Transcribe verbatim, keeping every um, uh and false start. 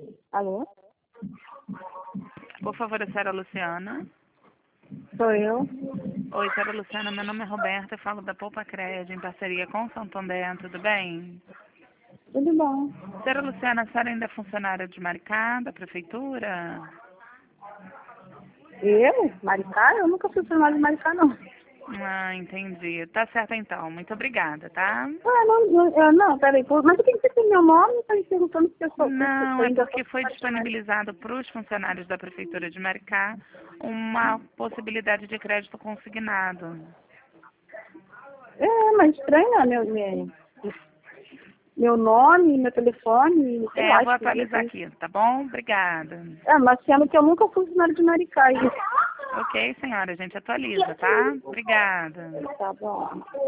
Alô? Por favor, a senhora Luciana. Sou eu? Oi, senhora Luciana, meu nome é Roberta, eu falo da Poupa Crédito em parceria com o Santander, tudo bem? Tudo bom. Senhora Luciana, a senhora ainda é funcionária de Maricá, da prefeitura? Eu? Maricá? Eu nunca fui formada em Maricá, não. Ah, entendi. Tá certo então, muito obrigada, tá? Ah, não, não, eu- não, peraí, por, mas por que você tem meu nome e tá me perguntando se eu sou, se eu Não, é ainda sou porque foi funcionária de Maricá? disponibilizado para os funcionários da prefeitura de Maricá uma possibilidade de crédito consignado. É, mas estranho, né, meu, meu, meu nome, meu telefone, sei É, lá, eu vou atualizar esquisito. aqui, tá bom? Obrigada. É, mas sendo que eu nunca fui funcionária de Maricá. Ok, senhora, a gente atualiza, tá? Obrigada. Tá bom.